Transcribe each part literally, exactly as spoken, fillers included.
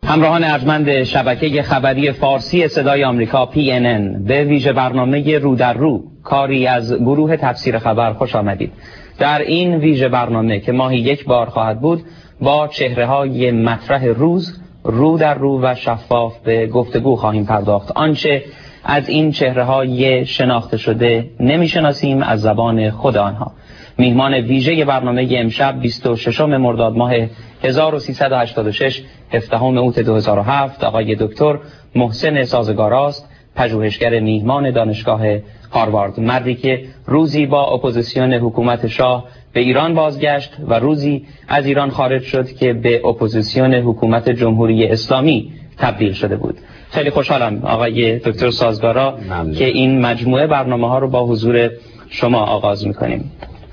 همراهان ارجمند شبکه خبری فارسی صدای آمریکا پی ان ان به ویژه برنامه رو در رو کاری از گروه تفسیر خبر خوش آمدید. در این ویژه برنامه که ماهی یک بار خواهد بود با چهره‌های مطرح روز رو در رو و شفاف به گفتگو خواهیم پرداخت. آنچه از این چهره‌های شناخته شده نمی‌شناسیم از زبان خود آنها. میهمان ویژه برنامه امشب بیست و ششم مرداد ماه هزار و سیصد و هشتاد و شش هفدهم اوت دو هزار و هفت آقای دکتر محسن سازگاراست، پژوهشگر میهمان دانشگاه هاروارد، مردی که روزی با اپوزیسیون حکومت شاه به ایران بازگشت و روزی از ایران خارج شد که به اپوزیسیون حکومت جمهوری اسلامی تبدیل شده بود. خیلی خوشحالم آقای دکتر سازگارا ممنون. که این مجموعه برنامه ها رو با حضور شما آغاز میکنیم.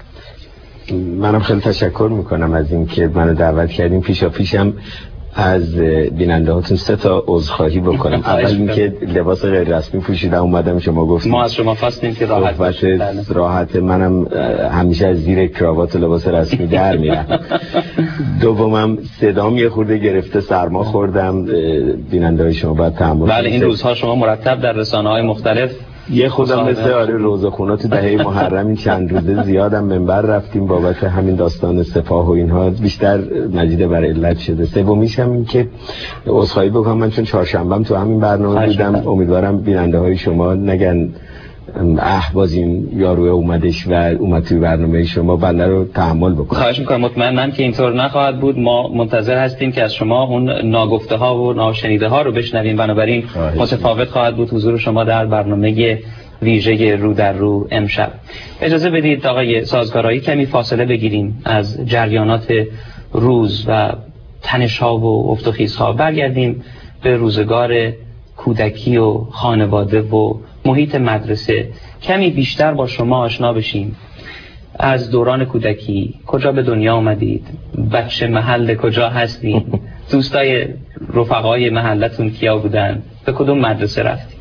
منم خیلی تشکر میکنم از این که منو دعوت کردیم. پیشا پیشم از بیننده هاتون سه تا عذرخواهی بکنم. اول اینکه لباس غیر رسمی پوشیدم اومدم، شما گفتید ما از شما خواستیم که راحت باشید. راحت منم همیشه از زیر کراوات لباس رسمی در میرم. دومم صدام یه خورده گرفته، سرما خوردم، بیننده های شما باید تحمل. بله این روزها شما مرتب در رسانه‌های مختلف یه خودم مثل آره روزخونه تو دهه محرم این چند روزه زیادم منبر رفتیم بابت همین داستان سپاه و اینها، بیشتر مجید بر علت شده. سومیشم این که عذرخواهی بکنم من چون چهارشنبهم تو همین برنامه بودم، امیدوارم بیننده های شما نگن اه باز این یارو اومدش و اومد توی برنامه شما، بنده رو تحمل بکنم. خواهش میکنم. مطمئنم که اینطور نخواهد بود. ما منتظر هستیم که از شما اون ناگفته ها و ناشنیده ها رو بشنویم، بنابراین متفاوت خواهد بود حضور شما در برنامه ویژه رو در رو امشب. اجازه بدید آقای سازگارایی کمی فاصله بگیریم از جریانات روز و تنش ها و افت و خیز ها، برگردیم به روزگار کودکی و خانواده و محیط مدرسه، کمی بیشتر با شما آشنا بشیم. از دوران کودکی کجا به دنیا آمدید؟ بچه محل کجا هستید؟ دوستای رفقای محلتون کیا بودن؟ به کدوم مدرسه رفتید؟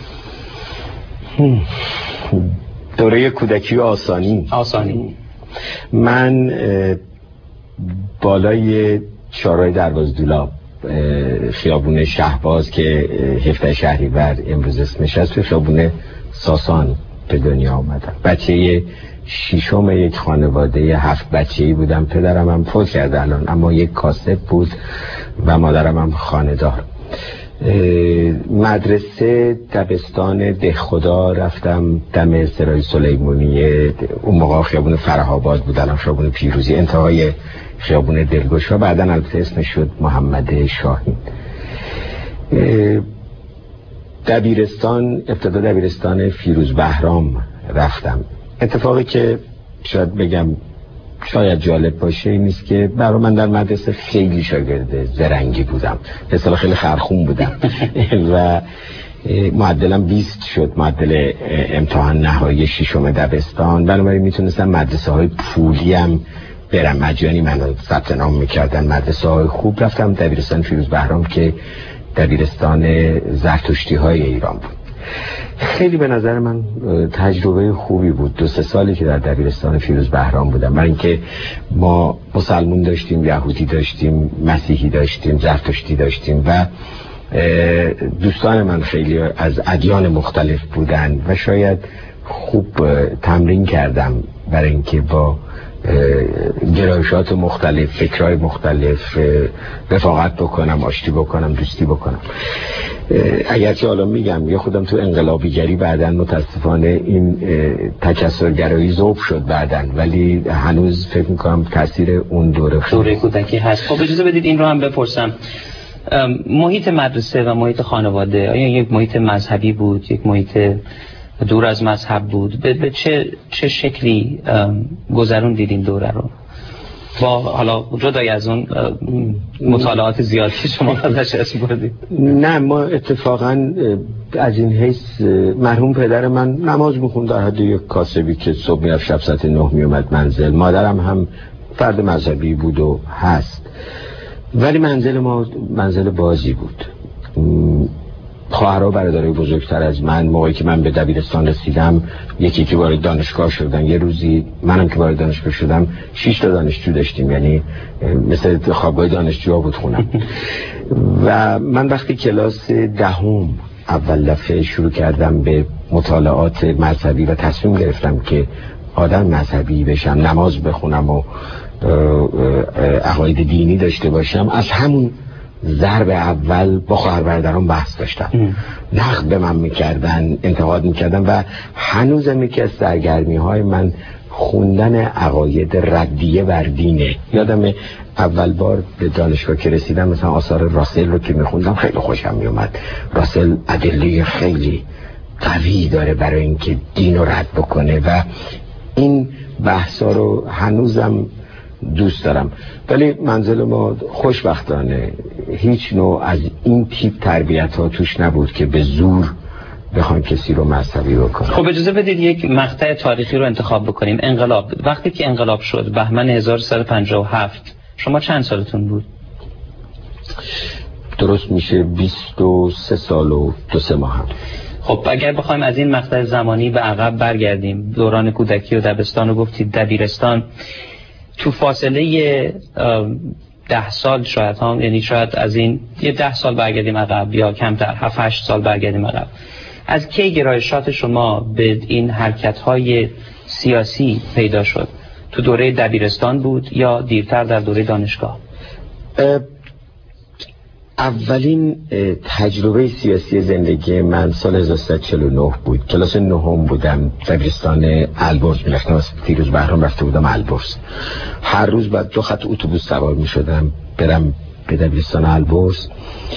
دوره کودکی و آسانی آسانی من بالای چهارراه دروازه دولاب خیابون شهباز که هفده شهریور امروز اسمش هست، تو خیابون ساسان به دنیا آمدم. بچه ششم یک خانواده هفت بچه‌ای بودم. پدرم هم فوت کرده الان، اما یک کاسب بود و مادرم هم خانه‌دار. مدرسه دبستان دهخدا رفتم، دم سرای سلیمونیه، اون موقع خیابون فره‌آباد بود، الان خیابون پیروزی، انتهای خیابون دلگشا، بعداً البته اسمش شد محمد شاهین. دبیرستان، ابتدا دبیرستان فیروز بهرام رفتم. اتفاقی که شاید بگم شاید جالب باشه این نیست که برای من در مدرسه خیلی شاگرد زرنگی بودم، به اصطلاح خیلی خرخون بودم و معدلم بیست شد، معدل امتحان نهایی ششم دبستان. بنابراین میتونستم مدرسه های پولی هم برم، مجانی منو ثبت نام میکردن. مدرسه های خوب رفتم. دبیرستان فیروز بهرام که دبیرستان زرتشتی های ایران بود. خیلی به نظر من تجربه خوبی بود دو سه سالی که در دبیرستان فیروز بهرام بودم، برای اینکه ما مسلمون داشتیم، یهودی داشتیم، مسیحی داشتیم، زرتشتی داشتیم و دوستان من خیلی از ادیان مختلف بودن و شاید خوب تمرین کردم برای اینکه با گرایشات مختلف، فکرهای مختلف رفاقت بکنم، آشتی بکنم، دوستی بکنم. اگرچه حالا میگم یه خودم تو انقلابیگری بعدن متاسفانه این تکثرگرایی ذوب شد بعدن، ولی هنوز فکر میکنم تاثیر اون دوره دوره کودکی هست. خب اجازه بدید این رو هم بپرسم، محیط مدرسه و محیط خانواده آیا یک محیط مذهبی بود، یک محیط دور از مذهب بود؟ به, به چه چه شکلی گذرون دیدین دوره رو؟ با حالا جدای از اون مطالعات زیادی شما ازش اسم بردید. نه ما اتفاقا از این حیث مرحوم پدر من نماز میخوند در حد یک کاسبی که صبح میرفت شب ساعت نه میومد منزل. مادرم هم فرد مذهبی بود و هست، ولی منزل ما منزل بازی بود. خواهر و برادرای بزرگتر از من موقعی که من به دبیرستان رسیدم یکی که وارد دانشگاه شدن، یه روزی منم که وارد دانشگاه شدم شش تا دانشجو داشتیم، یعنی مثل خوابگاه دانشجوها بود خونم. و من وقتی کلاس دهم اول دفعه شروع کردم به مطالعات مذهبی و تصمیم گرفتم که آدم مذهبی بشم، نماز بخونم و عقاید دینی داشته باشم، از همون ضرب اول با خواهر برادرام بحث داشتم. نقد به من میکردن، انتقاد میکردن و هنوزم یکی از سرگرمی های من خوندن عقاید ردیه بر دینه. یادم اول بار به دانشگاه که رسیدم مثلا آثار راسل رو که میخوندم خیلی خوشم میومد. راسل ادله خیلی قوی داره برای اینکه دین رو رد بکنه و این بحثا رو هنوزم دوست دارم. ولی منزل ما خوشبختانه هیچ نوع از این تیپ تربیت ها توش نبود که به زور بخوان کسی رو مذهبی بکنن. خب اجازه بدید یک مقطع تاریخی رو انتخاب بکنیم. انقلاب، وقتی که انقلاب شد بهمن هزار و سیصد و پنجاه و هفت، شما چند سالتون بود؟ درست میشه بیست و سه سال و دو سه ماه هم. خب اگر بخوایم از این مقطع زمانی به عقب برگردیم، دوران کودکی و دبستان رو گفتید، دبیرستان، تو فاصله ده سال شاید هم، یعنی شاید از این یه ده سال برگردیم عقب یا کمتر، هفت هشت سال برگردیم عقب، از کی گرایشات شما به این حرکت‌های سیاسی پیدا شد؟ تو دوره دبیرستان بود یا دیرتر در دوره دانشگاه؟ اولین تجربه سیاسی زندگی من سال هزار و سیصد و چهل و نه بود. کلاس نهم بودم، دبیرستان البرز میرفتم، از فیروز بهرام رفته بودم البرز. هر روز بعد دو خط اتوبوس سوار میشدم برم به دبیرستان البرز.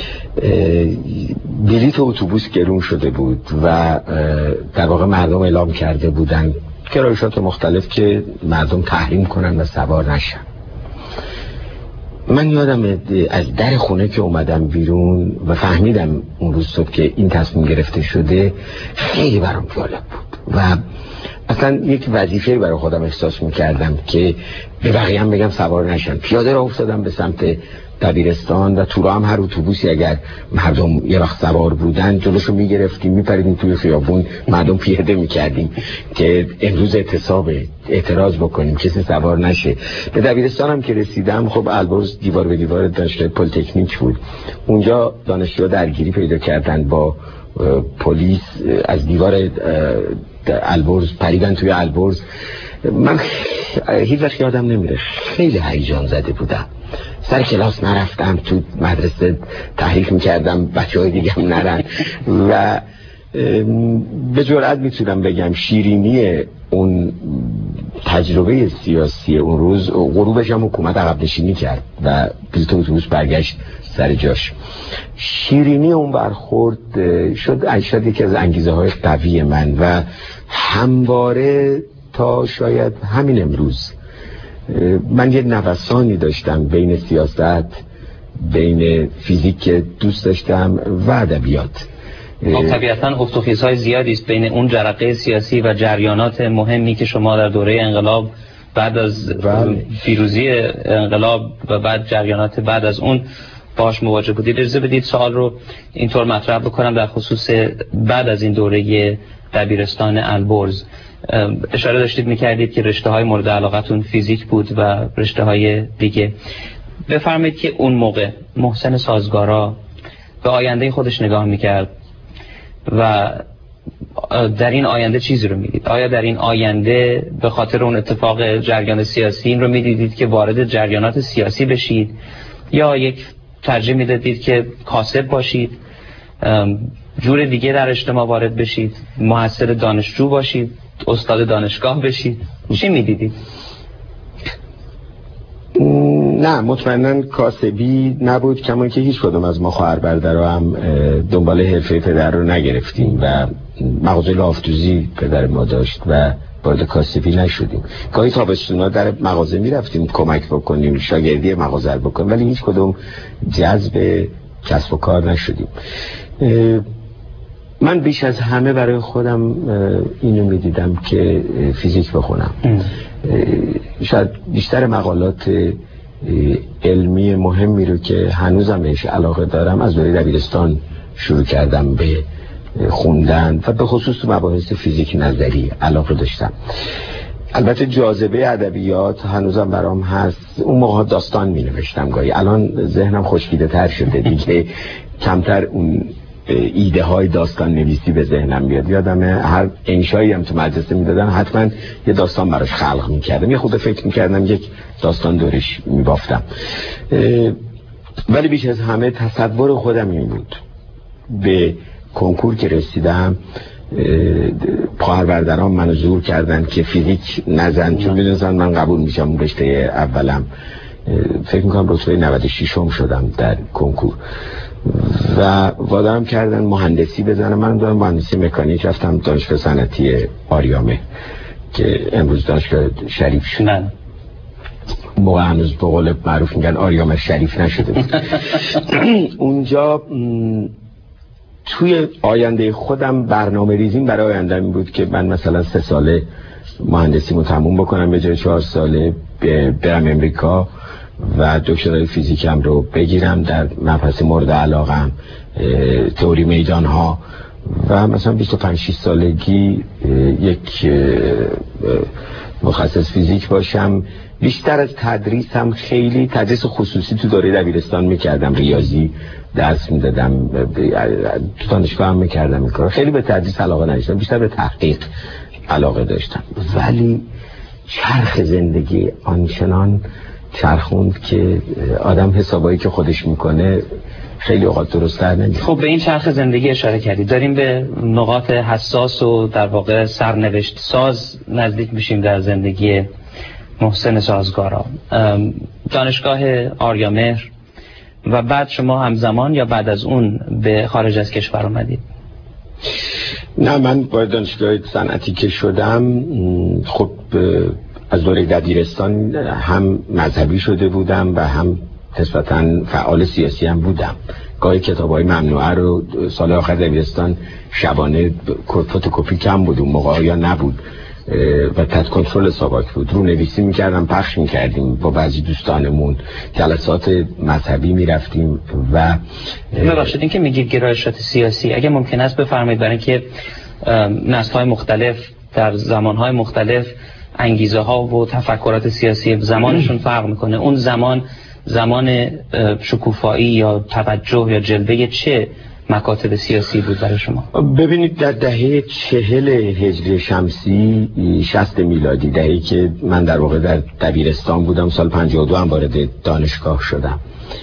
بلیط اتوبوس گرون شده بود و در واقع مردم اعلام کرده بودن گرایشات مختلف که مردم تحریم کنن و سوار نشن. من یادم از در خونه که اومدم بیرون و فهمیدم اون روز صبح که این تصمیم گرفته شده، خیلی برام جالب بود و اصلا یک وظیفه برای خودم احساس میکردم که به بقیه هم بگم سوار نشن. پیاده را افتادم به سمت دبیرستان و تو راه هم هر اتوبوسی اگر مردم یه وقت سوار بودن جلوشو میگرفتیم، میپریدیم توی خیابون، مردم پیاده میکردیم که امروز اعتصاب اعتراض بکنیم کسی سوار نشه. به دبیرستان هم که رسیدم، خب البرز دیوار به دیوار دانشگاه پلی‌تکنیک بود. اونجا دانشجوها درگیری پیدا کردن با پلیس، از دیوار البرز پریدن توی البرز. من هیچ وقت یادم نمیره، خیلی هیجان زده بودم. سر کلاس نرفتم، تو مدرسه تحریک میکردم بچه های دیگه هم نرن و به جرئت میتونم بگم شیرینی اون تجربه سیاسی اون روز، غروبش هم حکومت عقب نشینی کرد و بلیط اتوبوس برگشت سر جاش. شیرینی اون برخورد شد شاید یکی از انگیزه های قوی من و همواره تا شاید همین امروز من یه نوسانی داشتم بین سیاست، بین فیزیک که دوست داشتم و ادبیات. طبیعتاً افت و خیزهای زیادی است بین اون جرقه سیاسی و جریانات مهمی که شما در دوره انقلاب، بعد از پیروزی انقلاب و بعد جریانات بعد از اون باش مواجه بودید. اجازه بدید سوال رو اینطور مطرح بکنم در خصوص بعد از این دوره دبیرستان البرز. اشاره داشتید میکردید که رشته های مورد علاقتون فیزیک بود و رشته های دیگه. بفرمایید که اون موقع محسن سازگارا به آینده خودش نگاه میکرد و در این آینده چیزی رو میدید؟ آیا در این آینده به خاطر اون اتفاق جریان سیاسی این رو میدیدید که وارد جریانات سیاسی بشید، یا یک ترجیح میدادید که کاسب باشید، جور دیگه در اجتماع وارد بشید، محصل دانشجو باشید، استاد دانشگاه بشید؟ چی میدیدید؟ نه، مطمئناً کاسبی نبود، کما که هیچ کدوم از ما خواهر برادرها هم دنبال حرفه پدر رو نگرفتیم و مغازه لافتوزی پدر ما داشت و وارد کاسبی نشدیم. گاهی تابستونا در مغازه میرفتیم کمک بکنیم، شاگردی مغازه رو بکنیم، ولی هیچ کدوم جذب کسب و کار نشدیم. من بیش از همه برای خودم اینو میدیدم که فیزیک بخونم. شاید بیشتر مقالات علمی مهمی رو که هنوزم بهش علاقه دارم از دوره دبیرستان شروع کردم به خوندن و به خصوص مباحث فیزیک نظری علاقه داشتم. البته جاذبه ادبیات هنوزم برام هست. اون موقع داستان می نوشتم گاهی، الان ذهنم خشکیده تر شده دیگه کمتر اون ایده های داستان نویسی به ذهنم میاد. یادم هر انشایی هم تو مدرسه میدادن حتما یه داستان براش خلق میکردم، یه خود فکر میکردم یک داستان دورش میبافتم. ولی بیش از همه تصور خودم این بود. به کنکور که رسیدم پروردگاران منو زور کردن که فیزیک نزن، چون میدونستن من قبول میشم رشته اولم. فکر میکنم رتبه نود و شش م شدم در کنکور و وادارم کردن مهندسی بزنم. من دارم مهندسی مکانیک، رفتم دانشگاه صنعتی آریامه که امروز دانشگاه شریف شد. نه موقع هنوز به قول معروف میگن آریامه شریف نشده بود. اونجا توی آینده خودم برنامه ریزیم برای آینده این بود که من مثلا سه ساله مهندسیمو تموم بکنم، به جای چهار ساله برم امریکا و دکترای فیزیکم رو بگیرم در مبحث مورد علاقم، تئوری میدان ها، و مثلا بیست و پنج شش سالگی یک متخصص فیزیک باشم. بیشتر از تدریسم خیلی تدریس خصوصی تو دوره دبیرستان میکردم، ریاضی درس میدادم، تو دانشگاه هم میکردم این کار. خیلی به تدریس علاقه نداشتم، بیشتر به تحقیق علاقه داشتم. ولی چرخ زندگی آنچنان چرخوند که آدم حسابایی که خودش میکنه خیلی اوقات درست تر نمیشه. خب به این چرخ زندگی اشاره کردید، داریم به نقاط حساس و در واقع سرنوشت ساز نزدیک میشیم در زندگی محسن سازگارا. دانشگاه آریامهر و بعد شما همزمان یا بعد از اون به خارج از کشور آمدید؟ نه، من با دانشگاه صنعتی که شدم خب از دوره دبیرستان هم مذهبی شده بودم و هم نسبتاً فعال سیاسی هم بودم. گاهی کتاب‌های ممنوعه رو سال آخر دبیرستان شبانه فتوکپی کم بود اون موقع یا نبود و تحت کنترل ساواک بود، رو نویسی میکردم، پخش میکردیم با بعضی دوستانمون، جلسات مذهبی میرفتیم. و ببخشید این که میگید گرایشات سیاسی اگه ممکن است بفرمایید، برای اینکه نسل‌های مختلف در زمانهای مختلف انگیزه ها و تفکرات سیاسی زمانشون فرق میکنه. اون زمان زمان شکوفایی یا توجه یا جلوه چه مکاتب سیاسی بود برای شما؟ ببینید در دهه چهل هجری شمسی شصت میلادی، دهه‌ای که من در واقع در دبیرستان بودم، سال پنجاه و دو هم وارد دانشگاه شدم،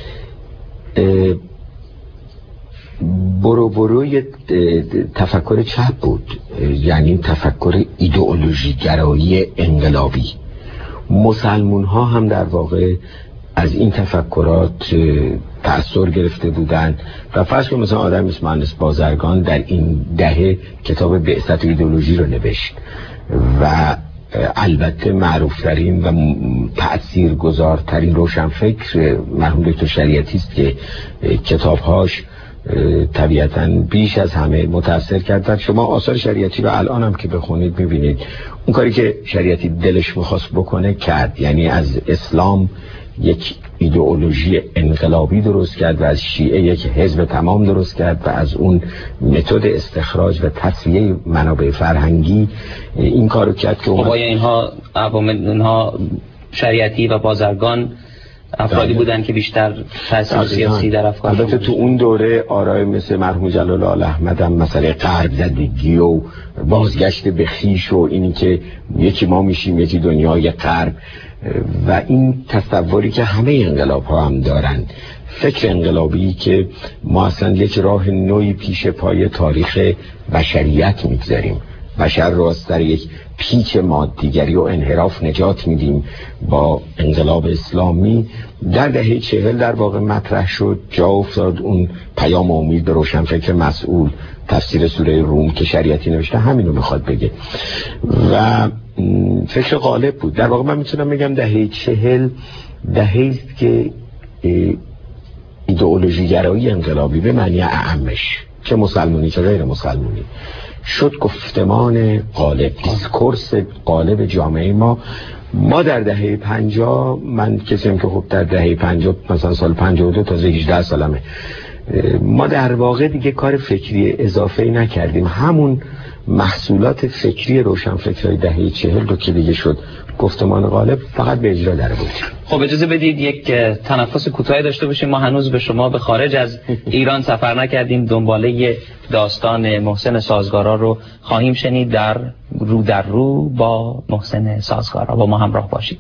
برو بروی تفکر چپ بود، یعنی تفکر ایدئولوژی گرایی انقلابی. مسلمون ها هم در واقع از این تفکرات تأثیر گرفته بودند و فرض کنید مثلا آدم مثل مهندس بازرگان در این دهه کتاب بعثت ایدئولوژی رو نوشت و البته معروفترین و تأثیرگذارترین روشنفکر مرحوم دکتر شریعتی است که کتابهاش طبیعتاً بیش از همه متأثر کرد. شما آثار شریعتی رو الان هم که بخونید میبینید اون کاری که شریعتی دلش میخواست بکنه کرد، یعنی از اسلام یک ایدئولوژی انقلابی درست کرد و از شیعه یک حزب تمام درست کرد و از اون متد استخراج و تصفیه منابع فرهنگی این کارو کرد که خب اینها اینها شریعتی و بازرگان افرادی بودن که بیشتر تاثیر سیاسی در افکار. البته تو اون دوره آرای مثل مرحوم جلال آل احمد هم مسئله غرب زدگی و بازگشت به خویش و اینی که یکی ما میشیم یکی دنیای غرب و این تصوری که همه انقلاب ها هم دارن، فکر انقلابی که ما اصلا یک راه نوعی پیش پای تاریخ بشریت میگذاریم، بشر رو از در یک پیچ مادیگری و انحراف نجات میدیم با انقلاب اسلامی. در دهه چهل در واقع مطرح شد، جا افتاد اون پیام امید به روشنفکر مسئول، تفسیر سوره روم که شریعتی نوشته همینو میخواد بگه و فکر غالب بود. در واقع من میتونم بگم دهه چهل دهه‌ای است که ایدئولوژی گرایی انقلابی به معنی اعمش، چه مسلمانی چه غیر مسلمانی، شد گفتمان غالب، دیسکورس غالب جامعه ما. ما در دهه پنجاه، من کسیم که خب در دهه پنجاه مثلا سال پنجاه و دو تازه هجده سالمه، ما در واقع دیگه کار فکری اضافه نکردیم، همون محصولات فکری روشنفکرای دهه چهل رو که دیگه شد گفتمان غالب، فقط به اجرا در بود. خب اجازه بدید یک تنفس کوتاهی داشته باشیم. ما هنوز به شما به خارج از ایران سفر نکردیم، دنباله داستان محسن سازگارا رو خواهیم شنید در رو در رو با محسن سازگارا. با ما همراه باشید.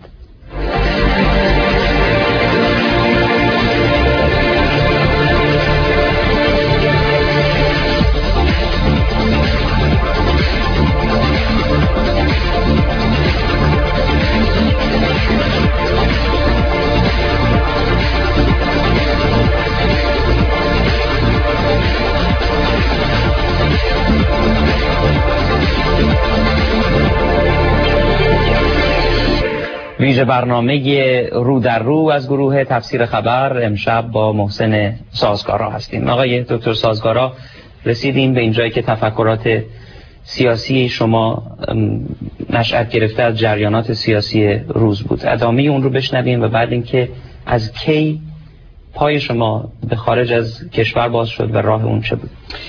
ویژه برنامه رو در رو از گروه تفسیر خبر امشب با محسن سازگارا هستیم. آقای دکتر سازگارا، رسیدیم به اینجایی که تفکرات سیاسی شما نشأت گرفته از جریانات سیاسی روز بود. ادامه اون رو بشنویم و بعد اینکه از کی پای شما به خارج از کشور باز شد و راه اون چه بود؟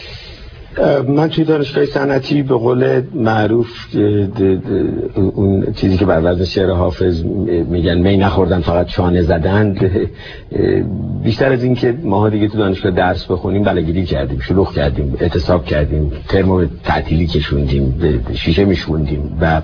من توی دانشگاه صنعتی به قول معروف اون چیزی که بر وزن شعر حافظ میگن می نخوردن فقط چانه زدند، بیشتر از این که ماها دیگه تو دانشگاه درس بخونیم بلگیری کردیم، شلوغ کردیم، اعتصاب کردیم، ترمو تعطیلی کشوندیم، شیشه میشوندیم و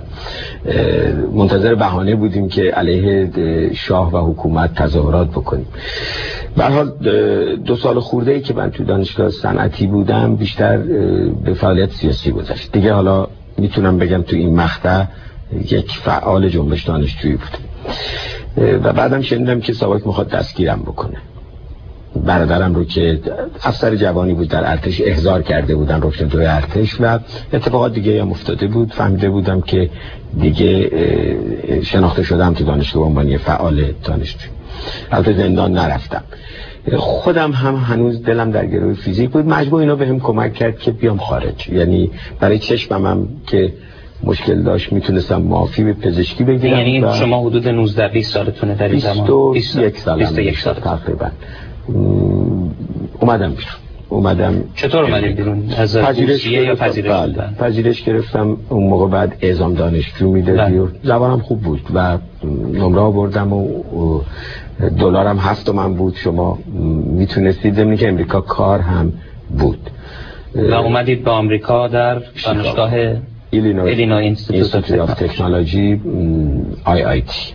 منتظر بهانه بودیم که علیه شاه و حکومت تظاهرات بکنیم. به هر حال دو سال خورده ای که من تو دانشگاه صنعتی بودم بیشتر به فعالیت سیاسی گذشت. دیگه حالا میتونم بگم تو این مقطع یک فعال جنبش دانشجویی بودم و بعدم شنیدم که ساواک میخواد دستگیرم بکنه. برادرم رو که افسر جوانی بود در ارتش احضار کرده بودن رکن دوی ارتش و اتفاقات دیگه هم افتاده بود. فهمیده بودم که دیگه شناخته شدم تو دانشگاه به عنوان فعال دانشجو. البته زندان نرفتم. خودم هم هنوز دلم در گروه فیزیک بود. مجموع اینا بهم کمک کرد که بیام خارج. یعنی برای چشمم هم که مشکل داشت میتونستم معافی به پزشکی بگیرم. یعنی شما حدود نوزده بیست سالتونه در این زمان؟ بیست و یک سالم بیست و یک سال تقریبا. اومدم بیرون. اومدم چطور اومدید بیرون؟ از روسیه یا پذیرش بودن؟ پذیرش گرفتم. اون موقع بعد اعزام دانشجو میدادی و زبانم خوب بود و نمره آوردم و دلارم هفت تومن بود. شما میتونستید زمینی که امریکا کار هم بود و اومدید به آمریکا در دانشگاه ایلینوی اینستیتوت آف تکنولوژی آی آی تی.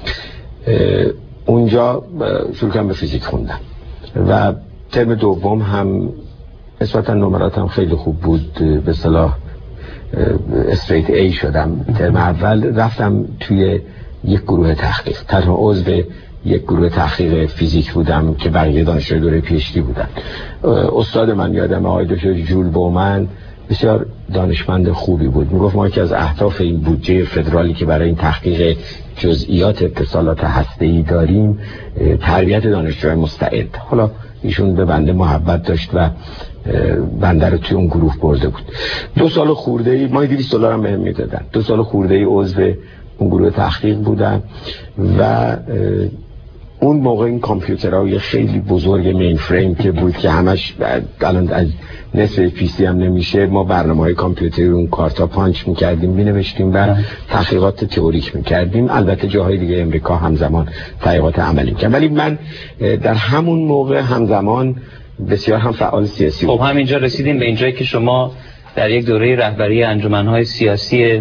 اونجا شروع کردم به فیزیک خوندم و ترم دوم هم نسبتا نمراتم خیلی خوب بود، به اصطلاح استریت ای شدم. ترم اول رفتم توی یک گروه تحقیق، تنها عضو یک گروه تحقیق فیزیک بودم که بقیه دانشجوی دوره پی اچ دی بودن. استاد من یادم آقای دکتر جول بومن بسیار دانشمند خوبی بود. میگفت ما که از اهداف این بودجه فدرالی که برای این تحقیق جزئیات اتصالات هسته‌ای داریم تربیت دانشجوی مستعد. حالا ایشون به بنده محبت داشت و بنده رو توی اون گروه برده بود. دو سال خورده ای ما دویست دلار هم بهم میدادن. دو سال خورده ای عضو اون گروه تحقیق بودم و اون موقع این کامپیوترهای خیلی بزرگ مین فریم که بود که همش الان از نصف پی سی هم نمیشه، ما برنامه‌های کامپیوتری اون کارتا پانچ می‌کردیم، می‌نوشتیم و تحقیقات تئوریک می‌کردیم. البته جاهای دیگه امریکا همزمان تحقیقات عملی می‌کرد، ولی من در همون موقع همزمان بسیار هم فعال سیاسی بودم. خب همینجا رسیدیم به اینجایی که شما در یک دوره رهبری انجمن‌های سیاسی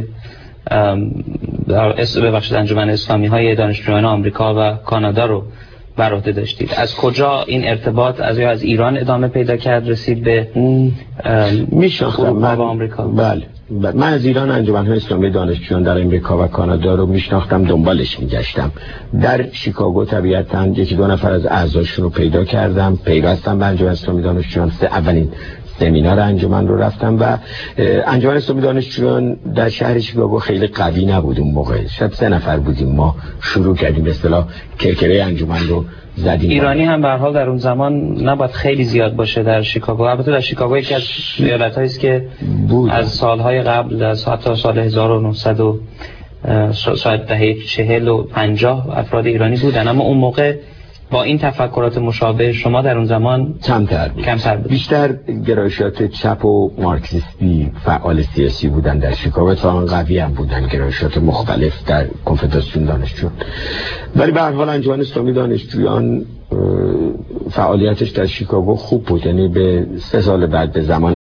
در ببخشید انجمن اسلامی‌های دانشجویان آمریکا و کانادا رو بر عهده داشتید. از کجا این ارتباط از از ایران ادامه پیدا کرد رسید به میشناختم من آمریکا؟ بله من از ایران انجمن‌های اسلامی دانشجویان در امریکا و کانادا رو میشناختم، دنبالش میگشتم. در شیکاگو طبیعتاً یکی دو نفر از اعضاشون رو پیدا کردم، پیوستم به انجمن اسلامی دانشجویان. سه اولین سمینار انجمن رو رفتم و انجمن اسلامی دانشجویان در شهر شیکاگو خیلی قوی نبود اون موقع، شاید سه نفر بودیم. ما شروع کردیم به اصطلاح کرکره انجمن رو زدیم. ایرانی هم به هر حال در اون زمان نباید خیلی زیاد باشه در شیکاگو. البته در شیکاگو یکی از ایالت‌هایی است که بود. از سالهای قبل، از حتی سال هزار و نهصد و شاید دهه چهل و پنجاه افراد ایرانی بودن، اما اون موقع با این تفکرات مشابه شما در اون زمان کمتر بود. کمتر بود. بیشتر گرایشات چپ و مارکسیستی فعال سیاسی بودن در شیکاگو، اتفاقا قوی هم بودن گرایشات مختلف در کنفدراسیون دانشجویان. ولی به هر حال انجمن اسلامی دانشجویان فعالیتش در شیکاگو خوب بود، یعنی به سه سال بعد به زمان